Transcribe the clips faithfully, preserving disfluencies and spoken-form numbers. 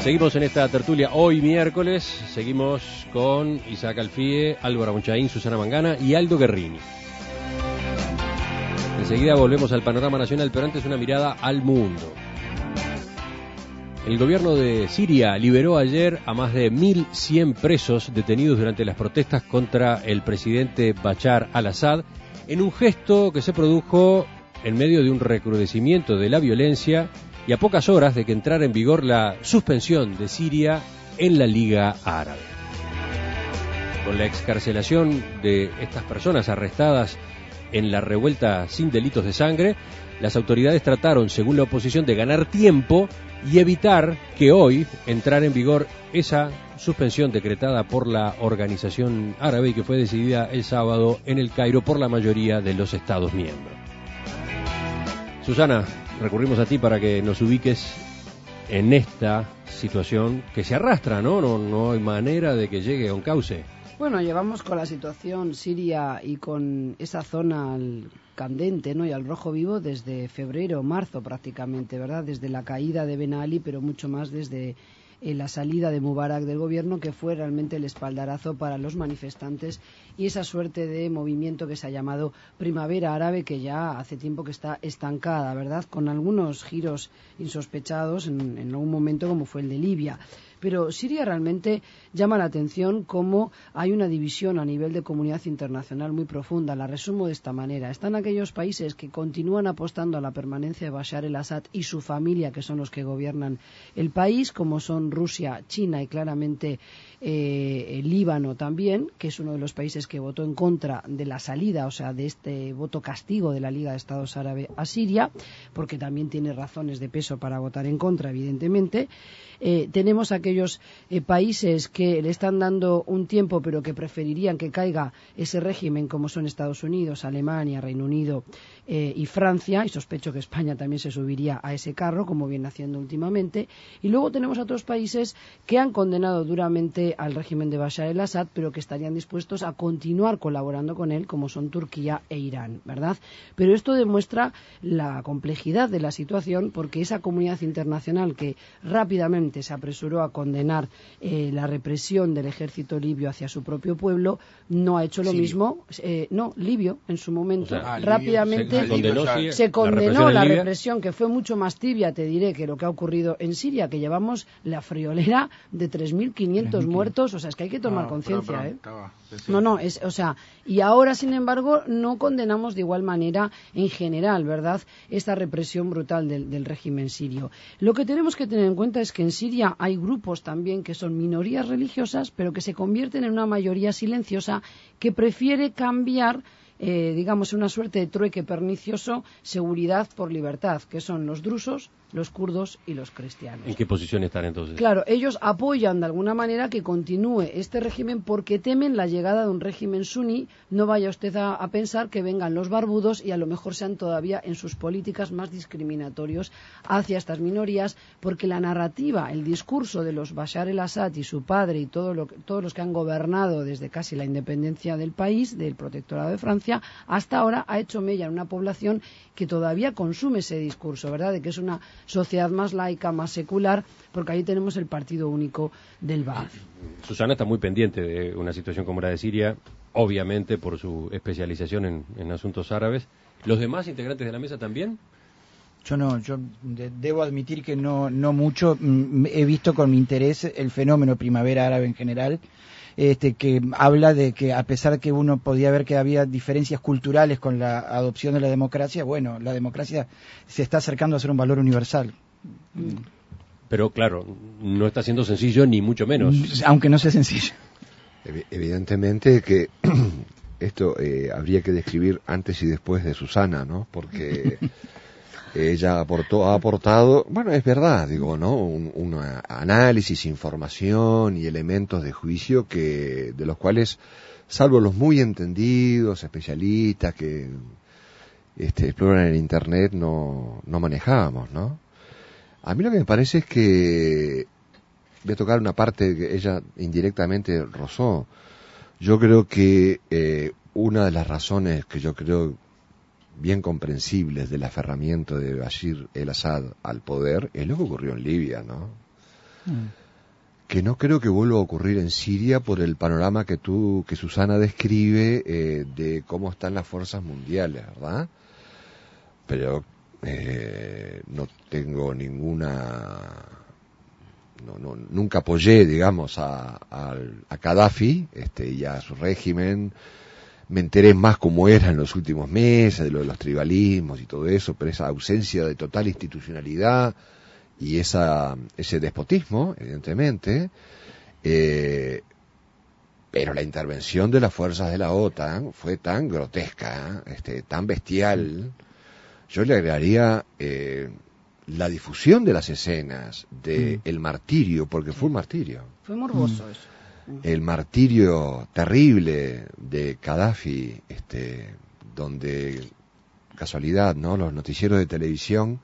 Seguimos en esta tertulia hoy miércoles, seguimos con Isaac Alfie, Álvaro Monchaín, Susana Mangana y Aldo Guerrini. Enseguida volvemos al panorama nacional, pero antes una mirada al mundo. El gobierno de Siria liberó ayer a más de mil cien presos detenidos durante las protestas contra el presidente Bashar al-Assad, en un gesto que se produjo en medio de un recrudecimiento de la violencia y a pocas horas de que entrara en vigor la suspensión de Siria en la Liga Árabe. Con la excarcelación de estas personas arrestadas en la revuelta sin delitos de sangre, las autoridades trataron, según la oposición, de ganar tiempo y evitar que hoy entrara en vigor esa suspensión decretada por la organización árabe y que fue decidida el sábado en el Cairo por la mayoría de los Estados miembros. Susana, recurrimos a ti para que nos ubiques en esta situación que se arrastra, ¿no? No, no hay manera de que llegue a un cauce. Bueno, llevamos con la situación siria y con esa zona al candente, ¿no? Y al rojo vivo desde febrero, marzo prácticamente, ¿verdad? Desde la caída de Ben Ali, pero mucho más desde eh, la salida de Mubarak del gobierno, que fue realmente el espaldarazo para los manifestantes y esa suerte de movimiento que se ha llamado Primavera Árabe, que ya hace tiempo que está estancada, ¿verdad? Con algunos giros insospechados en, en algún momento, como fue el de Libia. Pero Siria realmente llama la atención cómo hay una división a nivel de comunidad internacional muy profunda. La resumo de esta manera. Están aquellos países que continúan apostando a la permanencia de Bashar el-Assad y su familia, que son los que gobiernan el país, como son Rusia, China y claramente eh, el Líbano también, que es uno de los países que votó en contra de la salida, o sea, de este voto castigo de la Liga de Estados Árabes a Siria, porque también tiene razones de peso para votar en contra, evidentemente. Eh, tenemos aquellos eh, países que le están dando un tiempo, pero que preferirían que caiga ese régimen, como son Estados Unidos, Alemania, Reino Unido eh, y Francia, y sospecho que España también se subiría a ese carro, como viene haciendo últimamente. Y luego tenemos otros países que han condenado duramente al régimen de Bashar el-Assad, pero que estarían dispuestos a continuar colaborando con él, como son Turquía e Irán, ¿verdad? Pero esto demuestra la complejidad de la situación, porque esa comunidad internacional que rápidamente se apresuró a condenar eh, la represión del ejército libio hacia su propio pueblo, no ha hecho lo Sirio. mismo, eh, no, libio en su momento, O sea, ah, rápidamente se condenó, sí, se condenó la la represión, represión, que fue mucho más tibia, te diré, que lo que ha ocurrido en Siria, que llevamos la friolera de tres mil quinientos muertos, o sea, es que hay que tomar no, conciencia, pero, pero, ¿eh? estaba, sí, sí. No, no, es, o sea, y ahora, sin embargo, no condenamos de igual manera en general, ¿verdad?, esta represión brutal del, del régimen sirio. Lo que tenemos que tener en cuenta es que en Siria hay grupos también que son minorías religiosas, pero que se convierten en una mayoría silenciosa que prefiere cambiar, eh, digamos, una suerte de trueque pernicioso, seguridad por libertad, que son los drusos, los kurdos y los cristianos. ¿En qué posición están entonces? Claro, ellos apoyan de alguna manera que continúe este régimen porque temen la llegada de un régimen suní. No vaya usted a, a pensar que vengan los barbudos y a lo mejor sean todavía en sus políticas más discriminatorios hacia estas minorías, porque la narrativa, el discurso de los Bashar el-Assad y su padre y todo lo, todos los que han gobernado desde casi la independencia del país, del protectorado de Francia, hasta ahora ha hecho mella en una población que todavía consume ese discurso, ¿verdad?, de que es una sociedad más laica, más secular, porque ahí tenemos el partido único del Ba'ath. Susana está muy pendiente de una situación como la de Siria, obviamente por su especialización en, en asuntos árabes. ¿Los demás integrantes de la mesa también? Yo no, yo de, debo admitir que no, no mucho. Mm, he visto con interés el fenómeno Primavera Árabe en general, este, que habla de que a pesar que uno podía ver que había diferencias culturales con la adopción de la democracia, bueno, la democracia se está acercando a ser un valor universal. Pero claro, no está siendo sencillo ni mucho menos. Aunque no sea sencillo. Evidentemente que esto eh, habría que describir antes y después de Susana, ¿no? Porque ella aportó, ha aportado, bueno, es verdad, digo, ¿no? Un, un análisis, información y elementos de juicio que de los cuales, salvo los muy entendidos, especialistas que este, exploran el Internet, no, no manejábamos, ¿no? A mí lo que me parece es que voy a tocar una parte que ella indirectamente rozó. Yo creo que eh, una de las razones que yo creo bien comprensibles del aferramiento de Bashar el-Assad al poder es lo que ocurrió en Libia, ¿no? mm. que no creo que vuelva a ocurrir en Siria por el panorama que tú, que Susana describe eh, de cómo están las fuerzas mundiales, ¿verdad? Pero eh, no tengo ninguna, no, no, nunca apoyé, digamos, a, a, a Gaddafi este, y a su régimen. Me enteré más cómo era en los últimos meses, de lo de los tribalismos y todo eso, pero esa ausencia de total institucionalidad y esa ese despotismo, evidentemente, eh, pero la intervención de las fuerzas de la OTAN fue tan grotesca, este, tan bestial. Yo le agregaría eh, la difusión de las escenas, de mm. el martirio, porque fue un martirio. Fue morboso mm. eso. El martirio terrible de Gaddafi, este, donde, casualidad, ¿no? Los noticieros de televisión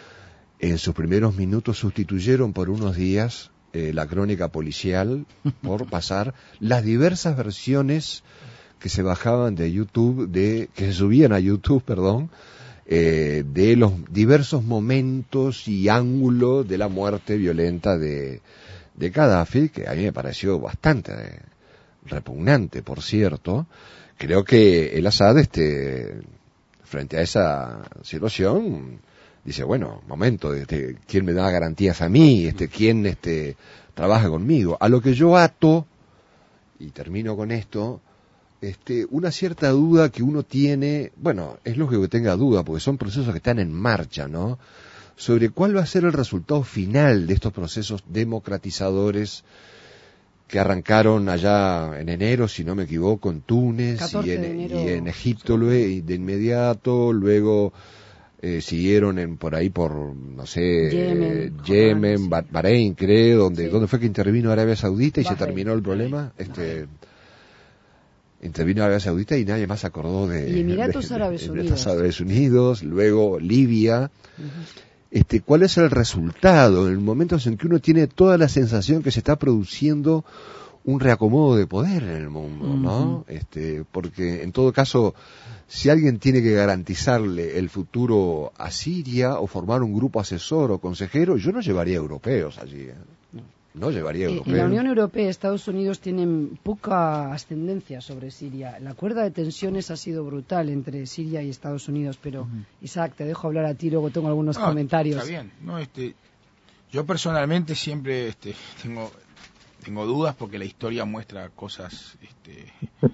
en sus primeros minutos sustituyeron por unos días eh, la crónica policial por pasar las diversas versiones que se bajaban de YouTube, de que se subían a YouTube, perdón, eh, de los diversos momentos y ángulos de la muerte violenta de de Gaddafi, que a mí me pareció bastante repugnante, por cierto. Creo que el Assad, este, frente a esa situación, dice, bueno, momento, este, ¿quién me da garantías a mí? Este, ¿quién este, trabaja conmigo? A lo que yo ato, y termino con esto, este, una cierta duda que uno tiene, bueno, es lógico que tenga duda, porque son procesos que están en marcha, ¿no? Sobre cuál va a ser el resultado final de estos procesos democratizadores que arrancaron allá en enero, si no me equivoco, en Túnez y en, enero, y en Egipto sí. luego, de inmediato, luego eh, siguieron en por ahí por, no sé, Yemen, Yemen Bahrein, Bahrein, creo, donde, sí. donde fue que intervino Arabia Saudita y Bahrein. Se terminó el problema. Este, intervino Arabia Saudita y nadie más se acordó de, y Emiratos de, Árabes de, de, Unidos. de Árabes Unidos, luego Libia. Uh-huh. Este, ¿cuál es el resultado en momentos en que uno tiene toda la sensación que se está produciendo un reacomodo de poder en el mundo, ¿no? Uh-huh. Este, porque en todo caso, si alguien tiene que garantizarle el futuro a Siria o formar un grupo asesor o consejero, yo no llevaría europeos allí, ¿eh? No llevaría eh, europeos. La Unión Europea y Estados Unidos tienen poca ascendencia sobre Siria. La cuerda de tensiones ha sido brutal entre Siria y Estados Unidos, pero uh-huh. Isaac, te dejo hablar a ti, luego tengo algunos no, comentarios. Está bien, no, este, yo personalmente siempre este, tengo tengo dudas porque la historia muestra cosas este,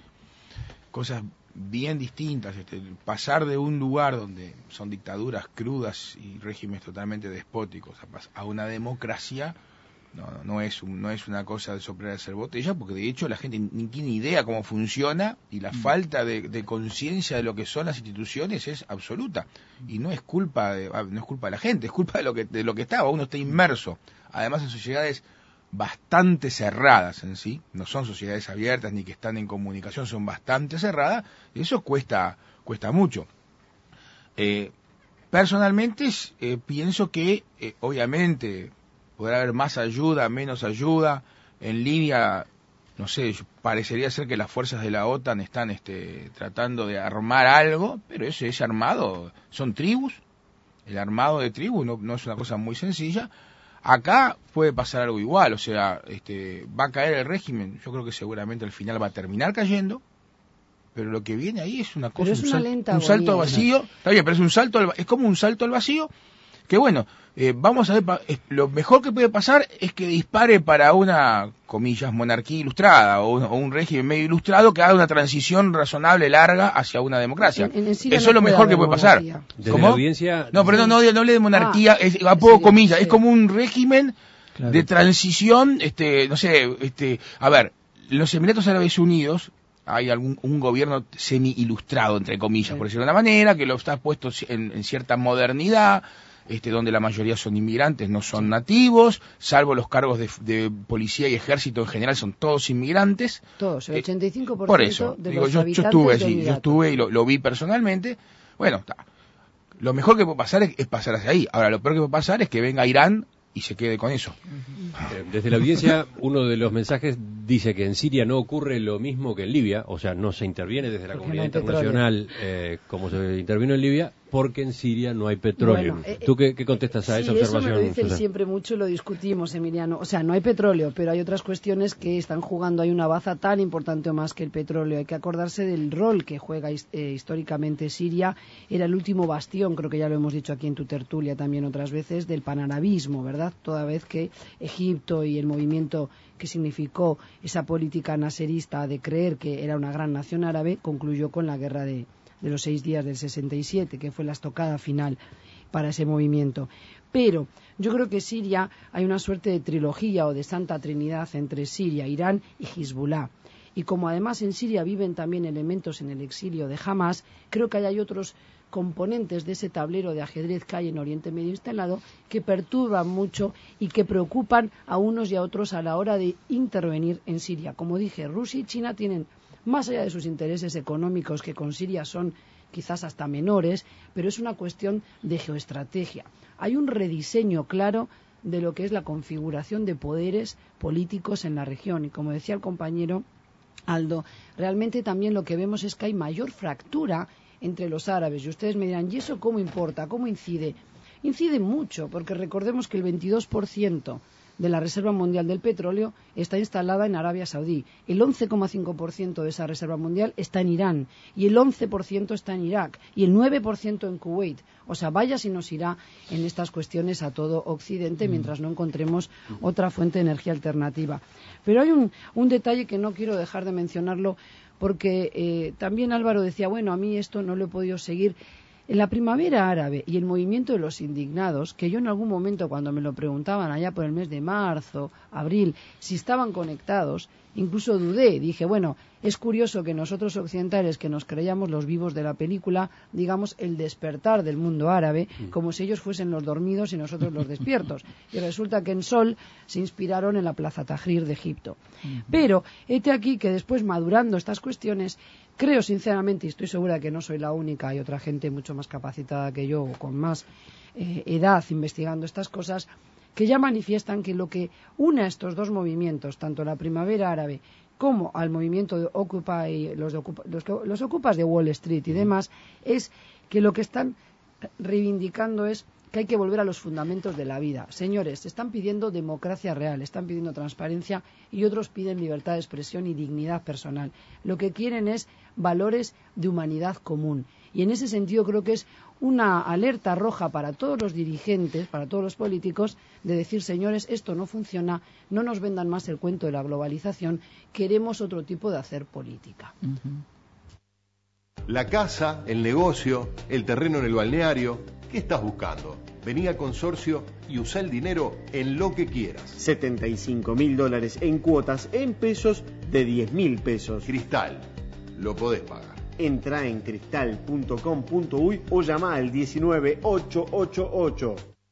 cosas bien distintas. Este, pasar de un lugar donde son dictaduras crudas y regímenes totalmente despóticos a, a una democracia. No, no es un, no es una cosa de soplar y hacer botella, porque de hecho la gente ni tiene idea cómo funciona y la mm. falta de, de conciencia de lo que son las instituciones es absoluta y no es culpa de, no es culpa de la gente, es culpa de lo que de lo que estaba, uno está inmerso, además en sociedades bastante cerradas en sí, no son sociedades abiertas ni que están en comunicación, son bastante cerradas y eso cuesta cuesta mucho. Eh, personalmente eh, pienso que eh, obviamente podrá haber más ayuda, menos ayuda. En Libia, no sé, parecería ser que las fuerzas de la OTAN están este, tratando de armar algo, pero ese, ese armado son tribus. El armado de tribus no, no es una cosa muy sencilla. Acá puede pasar algo igual, o sea, este, va a caer el régimen. Yo creo que seguramente al final va a terminar cayendo. Pero lo que viene ahí es una cosa, es un, una sal, un salto al vacío. Está bien, pero es un salto al, es como un salto al vacío. Que bueno, eh, vamos a ver, pa, eh, lo mejor que puede pasar es que dispare para una, comillas, monarquía ilustrada o un, o un régimen medio ilustrado que haga una transición razonable, larga, hacia una democracia. En, en Eso no es lo mejor que puede pasar. ¿Cómo? La audiencia... No, perdón, no, no, no hablé de monarquía, ah, es, a poco comillas, sí. Es como un régimen claro. de transición, este, no sé, este, a ver, los Emiratos Árabes Unidos... hay algún un gobierno semi-ilustrado, entre comillas, sí. por decirlo de una manera, que lo está puesto en, en cierta modernidad, este, donde la mayoría son inmigrantes, no son sí. nativos, salvo los cargos de, de policía y ejército en general, son todos inmigrantes. Todos, el ochenta y cinco por ciento eh, por eso, de digo, los yo, habitantes yo estuve de allí, yo estuve y lo, lo vi personalmente. Bueno, está. Lo mejor que puede pasar es, es pasar hacia ahí. Ahora, lo peor que puede pasar es que venga Irán y se quede con eso. Desde la audiencia, uno de los mensajes dice que en Siria no ocurre lo mismo que en Libia, o sea, no se interviene desde la Porque comunidad no internacional eh, como se intervino en Libia, porque en Siria no hay petróleo. Bueno, eh, ¿Tú qué, qué contestas a sí, esa observación? Eso me lo dicen Susana? siempre mucho, lo discutimos, Emiliano. O sea, no hay petróleo, pero hay otras cuestiones que están jugando. Hay una baza tan importante o más que el petróleo. Hay que acordarse del rol que juega eh, históricamente Siria. Era el último bastión, creo que ya lo hemos dicho aquí en tu tertulia también otras veces, del panarabismo, ¿verdad? Toda vez que Egipto y el movimiento que significó esa política naserista de creer que era una gran nación árabe concluyó con la guerra de de los seis días del sesenta y siete, que fue la estocada final para ese movimiento. Pero yo creo que Siria hay una suerte de trilogía o de santa trinidad entre Siria, Irán y Hezbollah. Y como además en Siria viven también elementos en el exilio de Hamas, creo que hay otros componentes de ese tablero de ajedrez que hay en Oriente Medio instalado que perturban mucho y que preocupan a unos y a otros a la hora de intervenir en Siria. Como dije, Rusia y China tienen, más allá de sus intereses económicos, que con Siria son quizás hasta menores, pero es una cuestión de geoestrategia. Hay un rediseño claro de lo que es la configuración de poderes políticos en la región. Y como decía el compañero Aldo, realmente también lo que vemos es que hay mayor fractura entre los árabes. Y ustedes me dirán, ¿y eso cómo importa? ¿Cómo incide? Incide mucho, porque recordemos que el veintidós por ciento de la Reserva Mundial del Petróleo está instalada en Arabia Saudí. El once coma cinco por ciento de esa Reserva Mundial está en Irán y el once por ciento está en Irak y el nueve por ciento en Kuwait. O sea, vaya si nos irá en estas cuestiones a todo Occidente mientras no encontremos otra fuente de energía alternativa. Pero hay un, un detalle que no quiero dejar de mencionarlo porque eh, también Álvaro decía, bueno, a mí esto no lo he podido seguir. En la primavera árabe y el movimiento de los indignados, que yo en algún momento cuando me lo preguntaban allá por el mes de marzo, abril, si estaban conectados, incluso dudé, dije, bueno, es curioso que nosotros occidentales, que nos creíamos los vivos de la película, digamos el despertar del mundo árabe, como si ellos fuesen los dormidos y nosotros los despiertos. Y resulta que en Sol se inspiraron en la Plaza Tahrir de Egipto. Pero, hete aquí que después, madurando estas cuestiones, creo sinceramente, y estoy segura de que no soy la única, hay otra gente mucho más capacitada que yo, con más eh, edad investigando estas cosas, que ya manifiestan que lo que une a estos dos movimientos, tanto la primavera árabe como al movimiento de Occupy, los, de Ocupa, los, los Ocupas de Wall Street y demás, es que lo que están reivindicando es que hay que volver a los fundamentos de la vida. Señores, están pidiendo democracia real, están pidiendo transparencia y otros piden libertad de expresión y dignidad personal. Lo que quieren es valores de humanidad común. Y en ese sentido creo que es una alerta roja para todos los dirigentes, para todos los políticos, de decir, señores, esto no funciona, no nos vendan más el cuento de la globalización, queremos otro tipo de hacer política. Uh-huh. La casa, el negocio, el terreno en el balneario. ¿Qué estás buscando? Vení a Consorcio y usá el dinero en lo que quieras. setenta y cinco mil dólares en cuotas en pesos de diez mil pesos. Cristal, lo podés pagar. Entra en cristal punto com punto uy o llama al diecinueve ocho ocho ocho.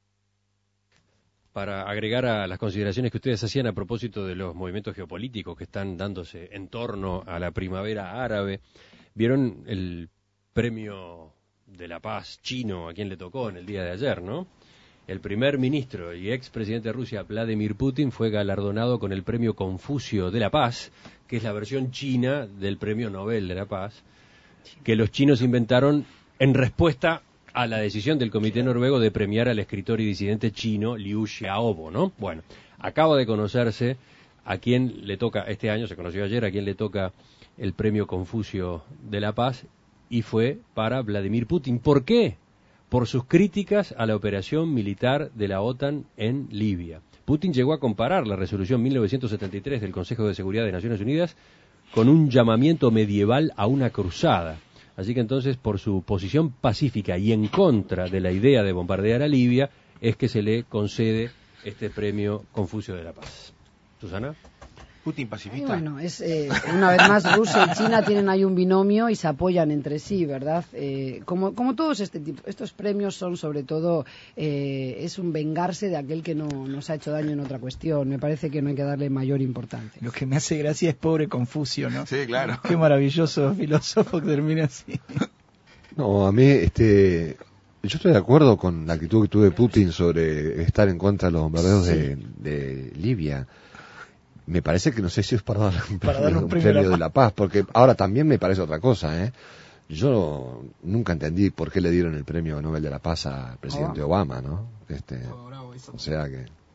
Para agregar a las consideraciones que ustedes hacían a propósito de los movimientos geopolíticos que están dándose en torno a la primavera árabe, vieron el premio de la paz chino a quien le tocó en el día de ayer, ¿no? El primer ministro y expresidente de Rusia, Vladimir Putin, fue galardonado con el premio Confucio de la Paz, que es la versión china del premio Nobel de la Paz, que los chinos inventaron en respuesta a la decisión del Comité Noruego de premiar al escritor y disidente chino Liu Xiaobo, ¿no? Bueno, acaba de conocerse a quién le toca, este año se conoció ayer, a quién le toca el premio Confucio de la Paz, y fue para Vladimir Putin. ¿Por qué? Por sus críticas a la operación militar de la OTAN en Libia. Putin llegó a comparar la resolución mil novecientos setenta y tres del Consejo de Seguridad de Naciones Unidas con un llamamiento medieval a una cruzada. Así que entonces, por su posición pacífica y en contra de la idea de bombardear a Libia, es que se le concede este premio Confucio de la Paz. ¿Susana? Putin pacifista. Y bueno, es eh, una vez más Rusia y China tienen ahí un binomio y se apoyan entre sí, ¿verdad? Eh, como como todos este tipo, estos premios son sobre todo eh, es un vengarse de aquel que no nos ha hecho daño en otra cuestión. Me parece que no hay que darle mayor importancia. Lo que me hace gracia es pobre Confucio, ¿no? Sí, claro. Qué maravilloso filósofo que termina así. No, a mí, este, yo estoy de acuerdo con la actitud que tuvo Putin sobre estar en contra de los bombardeos sí. de, de Libia. Me parece que no sé si es para dar un, para premio, dar un un premio, premio de, la de la paz, porque ahora también me parece otra cosa, ¿eh? yo nunca entendí por qué le dieron el premio Nobel de la Paz al presidente Oh. Obama, ¿no? Este, Oh, bravo, eso. o sea que